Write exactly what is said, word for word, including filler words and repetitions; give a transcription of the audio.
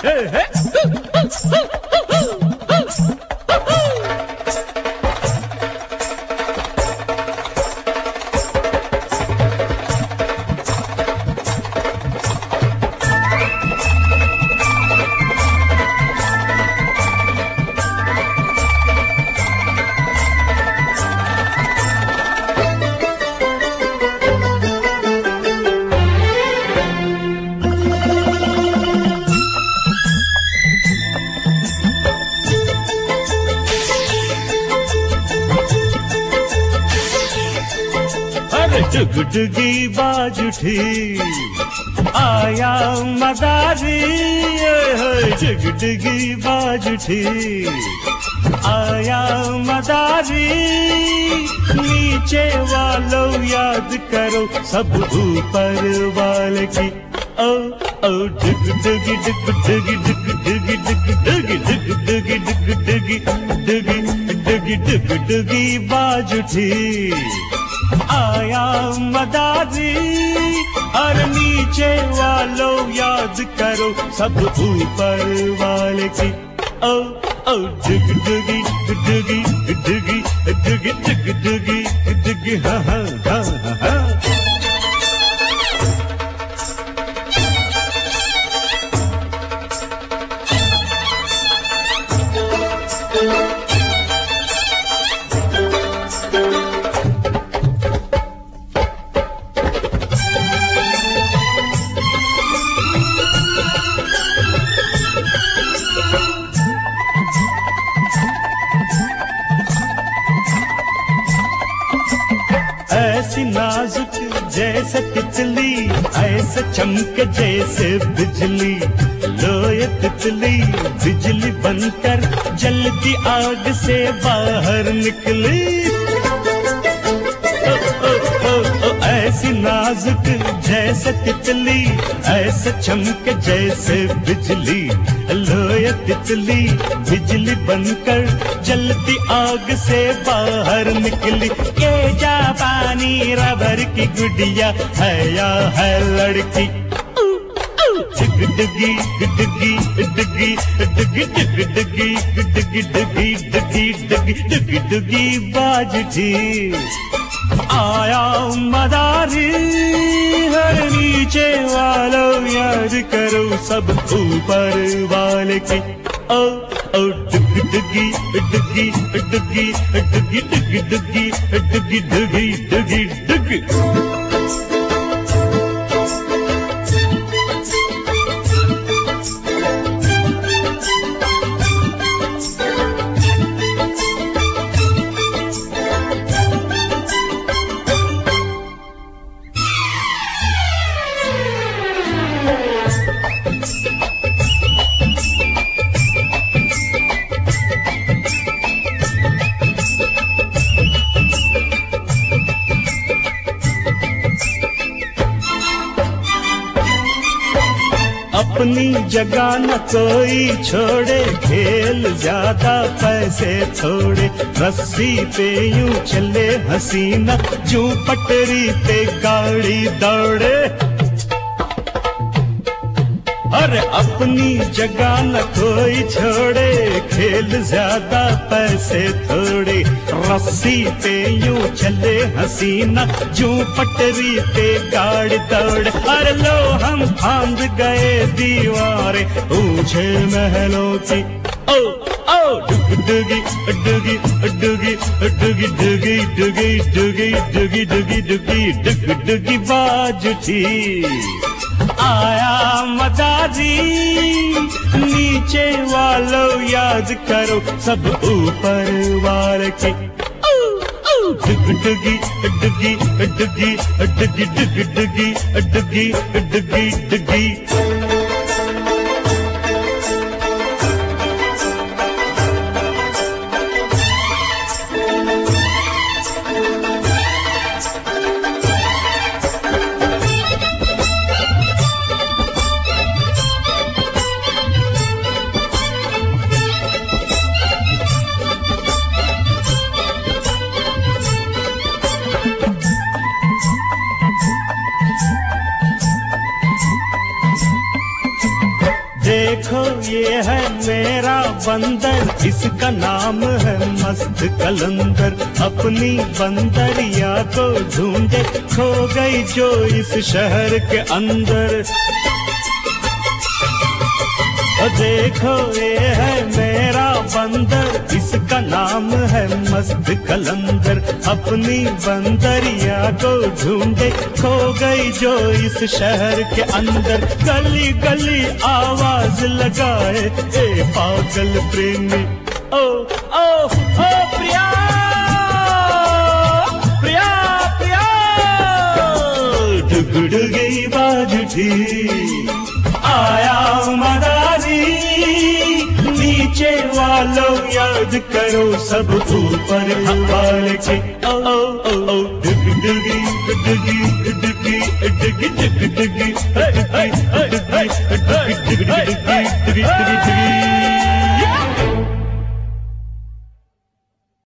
डुगडुगी बाज उठी आया मदारी, डुगडुगी बाज उठी आया मदारी। नीचे वालों याद करो सब ऊपर वाले की। ओ ओ डुगडुगी डुगडुगी डुगडुगी डुगडुगी डुगडुगी डुगडुगी डुगडुगी डुगडुगी डुगडुगी बाज उठी आया मदारी। और नीचे वालों याद करो सब ऊपर वाले की। ओ ओ डुगडुगी डुगडुगी डुगडुगी डुगडुगी डुगडुगी डुगडुगी हाँ हाँ हाँ हाँ। ऐसी नाजुक जैसे तितली, ऐसे चमके जैसे बिजली। लोए तितली बिजली बनकर जलती आग से बाहर निकली। ओ, ओ, ओ, ओ, ऐसी नाजुक जैसे तितली, ऐसे चमके जैसे बिजली। लोए तितली बिजली बनकर जलती आग से बाहर निकली। ये जापानी रबर की गुड़िया है या है लड़की। डुगडुगी डुगडुगी डुगडुगी डुगडुगी डुगडुगी डुगडुगी डुगडुगी डुगडुगी डुगडुगी बाज उठी आया मदारी। हर नीचे वालों याद करो सब ऊपर वाले की। ओ ओ डुगडुगी डुगडुगी डुगडुगी डुगडुगी डुगडुगी डुगडुगी डुगडुगी डुगडुगी। अपनी जगह न कोई छोड़े, खेल ज्यादा पैसे थोड़े। रस्सी पे यूं चले हसीना, जूं पटरी पे गाड़ी दौड़े। अरे अपनी जगह न कोई छोड़े, खेल ज्यादा पैसे थोड़े। रस्सी पे यूं चले हसीना, जूं पटरी पे गाड़ी दौड़े। अरे लो हम फांद गए दीवारें ऊंचे महलों की। ओ ओ डुगडुगी डुगी डुगी डुगी डुगी डुगी डुगी डुगी डुगी डुगी डुगडुगी बाज उठी आया मदारी। नीचे वालों याद करो सब ऊपर वाले की। डुगडुगी डुगी डुगी डुगी डुगी डुगी डुगी डुगी डुगी। है मेरा बंदर, इसका नाम है मस्त कलंदर। अपनी बंदरिया को ढूंढे, खो गई जो इस शहर के अंदर। देखो ये है मेरा बंदर, इसका नाम है मस्त कलंदर। अपनी बंदरिया को ढूंढे, खो गई जो इस शहर के अंदर। गली गली आवाज लगाए ए पागल प्रेमी। ओ ओ ओ प्रिया प्रिया प्रिया, डुगडुगी बाज उठी, आया मदारी। नीचे वालों याद करो सब ऊपर वाले के। ओ ओ ओ ओ डुग डुगी डुगी डुगी डुगी डुगी डुगी डुगी डुगी डुगी डुगी डुगी डुगी।